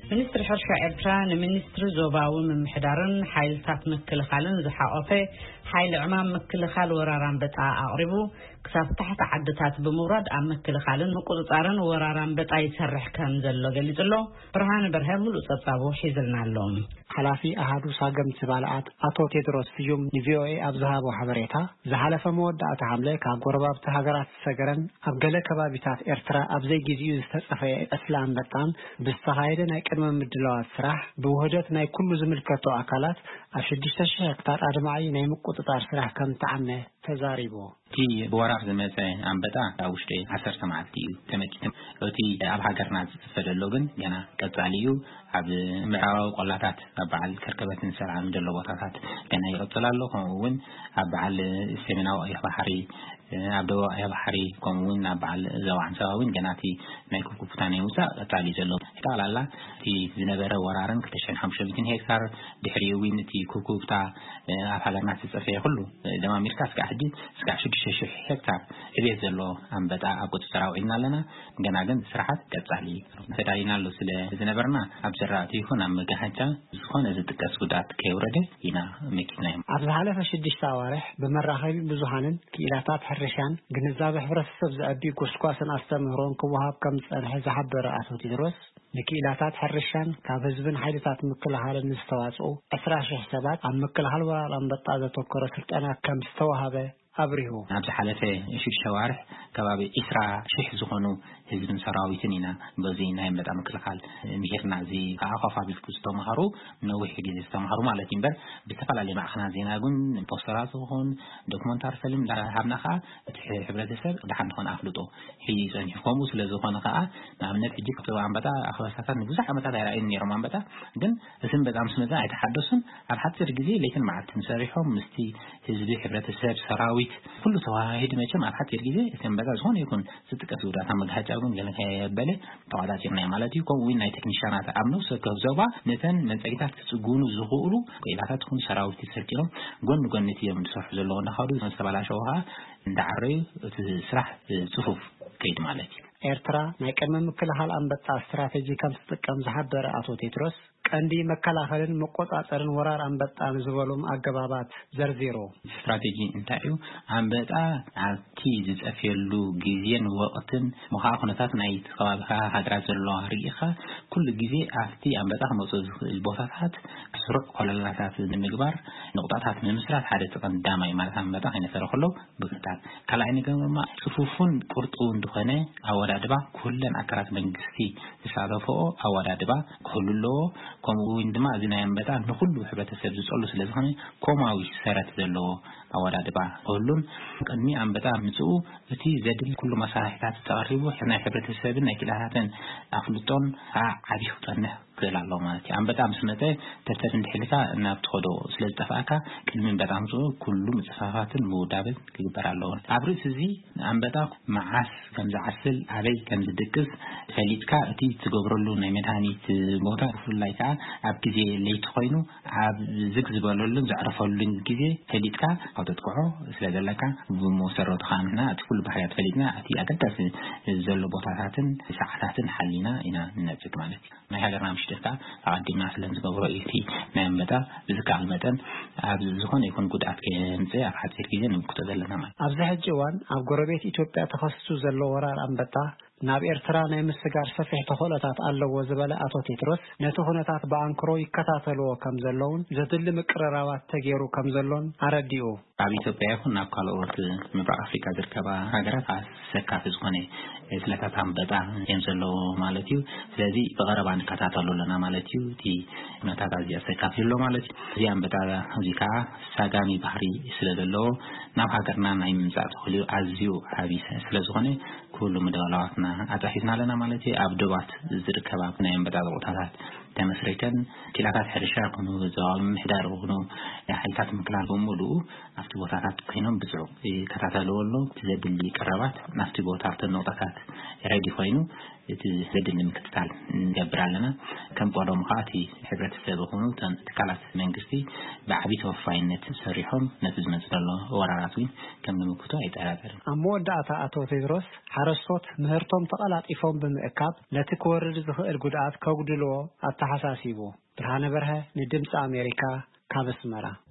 ሚኒስትር ሕርሻ ኤርትራ ንሚኒስትር ዞባዊ ምምሕዳርን ሓይልታት ምክልኻልን ዝሓቆፈ ሓይሊ ዕማም ምክልኻል ወራራን በጣ ኣቅሪቡ ክሳብ ታሕቲ ዓድታት ብምውራድ ኣብ ምክልኻልን ምቁፅፃርን ወራራን በጣ ይሰርሕ ከም ዘሎ ገሊጹሎ ብርሃን በርሀ ሙሉእ ጸብጻቡ ሒዝልና ኣሎ ሓላፊ ኣሃዱ ሳገም ዝበልዓት አቶ ቴድሮስ ፍዩም ቪኦኤ ኣብ ዝሃቦ ሓበሬታ ዝሓለፈ መወዳእታ ሓምለ ካብ ጎረባብቲ ሃገራት ሰገረን ኣብ ገለ ከባቢታት ኤርትራ ኣብ ዘይግዚኡ ዝተጸፈየ እስላም በጣን ብዝተኻየደ ናይ ቅድመ ምድላዋት ስራሕ ብውህደት ናይ ኩሉ ዝምልከቶ ኣካላት ኣብ 6000 ሄክታር ኣድማዒ ናይ ምቁፅጣር ስራሕ ከም ተዓመ ተዛሪቦ ቲ በወራር ዝመፀ ኣንበጣ ኣብ ውሽጢ 10 መዓልቲ እዩ ተመኪቶም እቲ ኣብ ሃገርና ዝፈደሎ ግን ገና ቀጻሊዩ ኣብ ምዕራባዊ ቆላታት ኣብ በዓል ከርከበትን ሰላም ደሎ ቦታታት ገና ይቀጽል ኣሎ ከምኡውን ኣብ በዓል ሰሜናዊ ቀይሕ ባሕሪ ኣብ ደቡብ ቀይሕ ባሕሪ ከምኡውን ኣብ በዓል ዞባ አንሳባውን ገናቲ ናይ ኩኩፍታን ይውፃእ ቀጻሊ ዘሎ ጠቅላላ እቲ ዝነበረ ወራርን 2500 ሄክታር ድሕሪውን እቲ ኩኩፍታ ኣብ ሃገርና ዝጸፈየ ኩሉ ደማሚርካ እስከ 6000 ሄክታር እቤት ዘሎ ኣንበጣ ኣብ ቁጥጥር ኣውዒልና ኣለና ገና ግን ስራሓት ቀጻሊ ተዳይና ኣሎ ስለ ዝነበርና ኣብ ዘራእቲ ይኹን ኣብ መጋሓጫ ዝኾነ ዝጥቀስ ጉዳት ከይወረደ ኢና መኪና ኣብ ዝሓለፈ 6 ኣዋርሕ ብመራኸቢ ብዙሃንን ክኢላታት ሕርሻን ግንዛቤ ሕብረተሰብ ዘዕቢ ጎስቋስን ኣስተምህሮን ክወሃብ ከም ዝጸንሐ ዝሓበረ አቶ ቴድሮስ ንክኢላታት ሕርሻን ካብ ህዝብን ሓይልታት ምክልኻልን ዝተዋጽኡ 20000 ሰባት ኣብ ምክልኻል ወራር ኣንበጣ ዘተኮረ ስልጠና ከም ዝተዋሃበ ኣብሪሁ ኣብ ዝሓለፈ 6 ኣዋርሕ ከባቢ 20000 ዝኾኑ ህዝብን ሰራዊትን ኢና በዚ ናይ ኣንበጣ ምክልኻል ምሄርና እዚ ኣኸፋቢ ዝተማሃሩ ነዊሕ ግዜ ዝተማሃሩ ማለት እዩ ብተፈላለየ ማዕኸናት ዜና ግን ፖስተራት ዝኾን ዶክመንታሪ ፊልም ዳሃብና ከዓ እቲ ሕብረተሰብ ድሓን ዝኾነ ኣፍልጦ ሒዘን ይቆሙ ስለ ዝኾነ ከዓ ንኣብነት ሕጂ ከተማ ኣንበጣ ኣኽባሳታት ብዙሕ ዓመታት ኣይረኣይን ነይሮም ኣንበጣ ግን እስም በጣም ስመዛ ኣይተሓደሱን ኣብ ሓፂር ግዜ ለይትን መዓልትን ሰሪሖም ምስቲ ህዝቢ ሕብረተሰብ ሰራዊት ኩሉ ተዋሂድ መቸም ኣብ ሓፂር ግዜ እስም በጣም ዝኾነ ይኩን ዝጥቀስ ጉዳት መጋጫ ግን ገለካ የበለ ተዋዳጭና ማለት እዩ ከምኡውን ናይ ቴክኒሻናት ኣብ ነፍሲ ከዘባ ነተን መንጸጊታት ክጽጉኑ ዝኽእሉ ቆይላታት ኩን ሰራዊት ይሰርጭሎም ጎን ጎንቲ እዮም ዝሰርሑ ዘለዉ እንዳኻዱ ዝተባላሸውሃ እንዳዓረዩ እቲ ስራሕ ጽፉፍ ከይድ ማለት እዩ ኤርትራ ናይ ቅድመ ምክልኻል ኣንበጣ ስትራቴጂ ከም ዝጥቀም ዝሓበረ አቶ ቴድሮስ ቀንዲ መከላኸልን መቆጻጸርን ወራር ኣንበጣን ዝበሎም ኣገባባት ዘርዚሩ ስትራቴጂ እንታይ እዩ ኣንበጣ ኣብቲ ዝጸፍየሉ ግዜን ወቕትን መኻኹነታት ናይ ከባቢካ ሃገራት ዘለዋ ርኢኻ ኩሉ ግዜ ኣብቲ ኣንበጣ መጽ ዝኽእል ቦታታት ስሩዕ ኮለላታት ንምግባር ንቁጣታት ንምስራት ሓደ ተቐዳማይ ማለት ኣንበጣ ከይነፈረኸሎ ብክታት ካልኣይ ነገር ድማ ጽፉፉን ቁርጡን እንደኾነ ኣወዳድባ ኩለን ኣካላት መንግስቲ ዝሳተፈኦ ኣወዳድባ ኩሉሎ ከምኡውን ድማ እዚ ናይ ኣንበጣ ንኩሉ ሕብረተሰብ ዝጸሉ ስለ ዝኾነ ቆማዊ ሰረት ዘለዎ ኣወዳድባ ኩሉን ቅድሚ ኣንበጣ ምጽኡ እቲ ዘድል ኩሉ መሳርሒታት ተቐሪቡ ናይ ሕብረተሰብን ናይ ክልላትን ኣፍልጦን ዓቢ ክጠንሕ ክእላሎ ማለት እዩ ኣንበጣ ምስ መጠ ተርተት እንድሕልካ ናብ ትኸዶ ስለ ዝጠፋእካ ቅድሚ ኣንበጣ ምጽኡ ኩሉ ምጽፋፋትን ምውዳብን ክግበር ኣለዎ ኣብ ርእሲ እዚ ኣንበጣ መዓስ ከም ዝዓስል ኣበይ ከም ዝድቅስ ፈሊጥካ እቲ ትገብረሉ ናይ መድሃኒት ቦታ ብፍላይ ከዓ ኣብ ግዜ ለይቲ ኮይኑ ኣብ ዝግ ዝበለሉን ዘዕረፈሉን ግዜ ፈሊጥካ ኣብ ተጥቅዖ ስለ ዘለካ ብመሰረቱ ካምና እቲ ኩሉ ባህሪያት ፈሊጥና እቲ ኣገዳሲ ዘሎ ቦታታትን ሰዓታትን ሓሊና ኢና ንነጽግ ማለት እዩ ናይ ሃገርና ምሽጥካ ኣቀዲምና ስለን ዝገብሮ እቲ ናይ ኣንበጣ ብዝካል መጠን ኣብ ዝኾነ ይኩን ጉድኣት ከየምጽእ ኣብ ሓፂር ግዜ ንምክቶ ዘለና ማለት ኣብዚ ሕጂ እዋን ኣብ ጎረቤት ኢትዮጵያ ተኸስቱ ዘሎ ወራር ኣንበጣ ናብ ኤርትራ ናይ ምስጋር ሰፊሕ ተኽእሎታት ኣለዎ ዝበለ አቶ ቴድሮስ ነቲ ኩነታት በኣንክሮ ይከታተልዎ ከም ዘለውን ዘድሊ ምቅርራባት ተገይሩ ከም ዘሎን ኣረዲኡ ኣብ ኢትዮጵያ ይኹን ናብ ካልኦት ምብራቕ ኣፍሪካ ዝርከባ ሃገራት ሰካፍ ዝኾነ ስለታት ኣንበጣ እዮም ዘለዉ ማለት እዩ ስለዚ ብቐረባ ንከታተሉ ኣለና ማለት እዩ እቲ ኩነታት ኣዝዩ ሰካፍ ዘሎ ማለት እዩ እዚ ኣንበጣ እዚ ከዓ ሳጋሚ ባህሪ ስለ ዘለዎ ናብ ሃገርና ናይ ምምጻእ ተኽእልኡ ኣዝዩ ዓብዪ ስለ ዝኾነ ኩሉ ምድላዋትና ኣጻሒፍና ኣለና ማለት እዩ ኣብ ደባት ዝርከባ ናይ ኣንበጣ ቦታታት ተመስሪተን ክላታት ሕርሻ ኮኑ ዞባዊ ምሕዳር ኮኑ ሓይልታት ምክልኻል በሙሉ ኣብቲ ቦታታት ኮይኖም ብጽዑቕ ይከታተልዎ ኣሎ ዘድሊ ቀረባት ናፍቲ ቦታታት ነቁጣታት ረዲ ኮይኑ ዘድል ምክትታል እንገብራለና ከም ቆሎም ኻቲ ሕብረተሰብ ሆኑ ተካላት መንግስቲ بعبي توفاينت سريحهم نتج مزبلة وراراتين كم نمكتو يتعرض أمود داتا أتو تدرس حرصت مهرتهم تقلات إفهم بمئكاب لا تكور رزق الجدات كوجدلو التحساسيبو برهان برها ندمت أمريكا كابس مرة